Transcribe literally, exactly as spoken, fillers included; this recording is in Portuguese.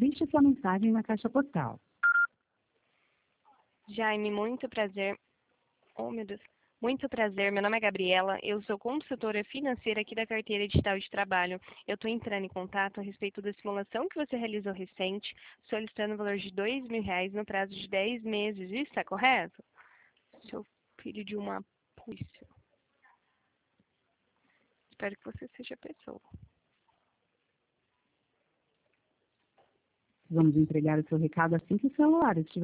Deixe sua mensagem na caixa postal. Jaime, muito prazer. Oh, meu Deus. Muito prazer, meu nome é Gabriela, eu sou consultora financeira aqui da Carteira Digital de Trabalho. Eu estou entrando em contato a respeito da simulação que você realizou recente, solicitando o valor de dois mil reais no prazo de dez meses. Isso está correto? Seu filho de uma polícia. Espero que você seja a pessoa. Vamos entregar o seu recado assim que o celular estiver